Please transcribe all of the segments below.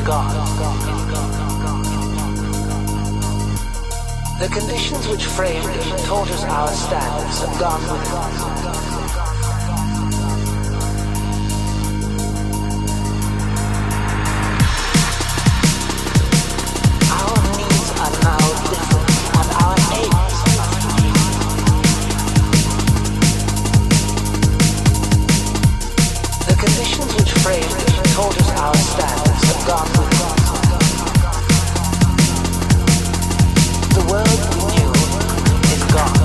The conditions which framed and taught us our standards have gone with us. Our needs are now different, and our aims must change. The conditions which framed and taught us our standards have gone with us. The world we knew is gone.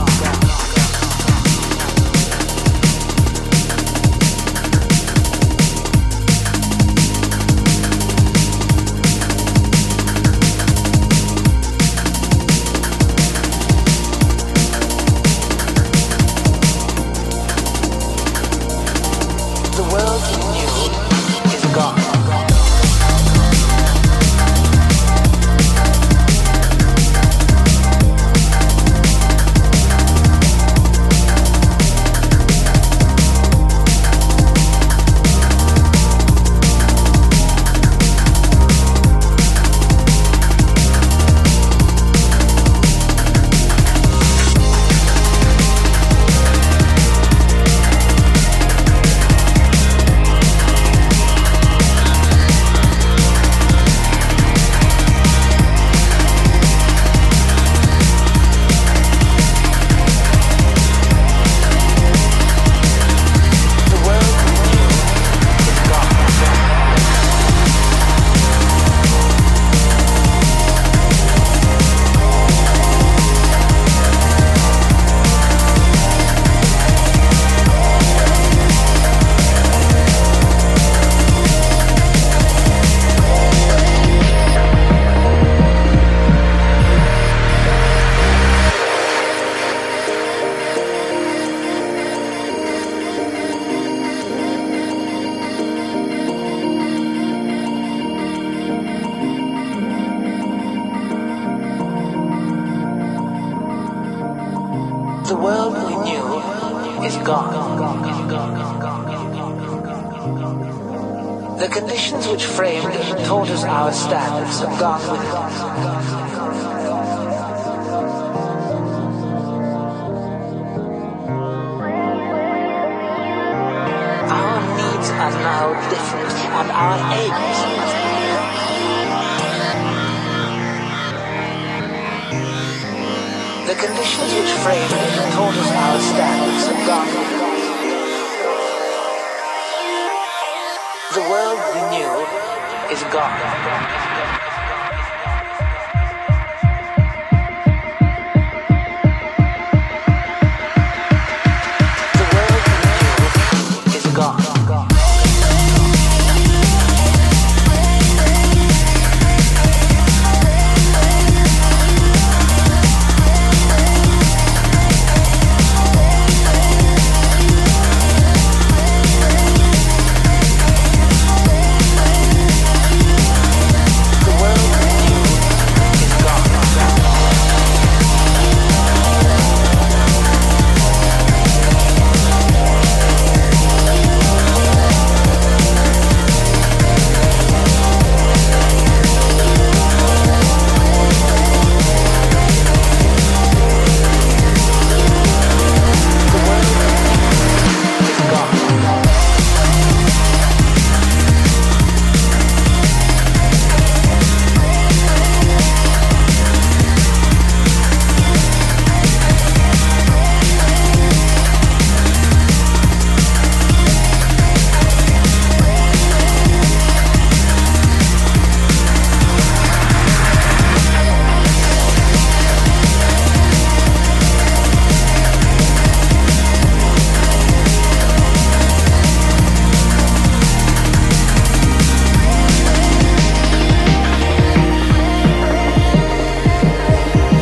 The world we knew is gone. The world we knew is gone. The conditions which framed and taught us our standards have gone with us. Our needs are now different, and our aims must be. The conditions which framed and taught us our standards have gone with us. The world we knew is gone. The world we knew is gone.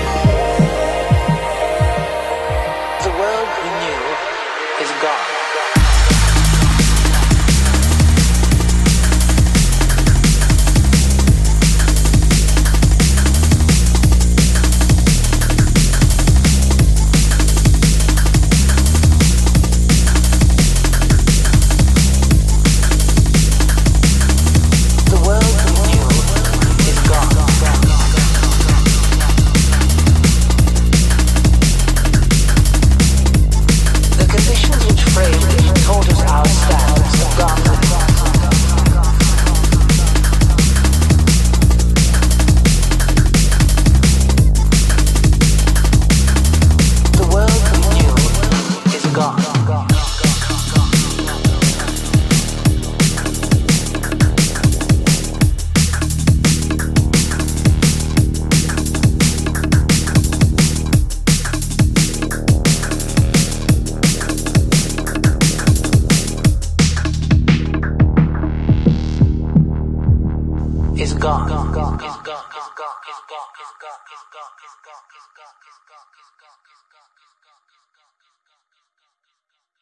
The world we knew is gone.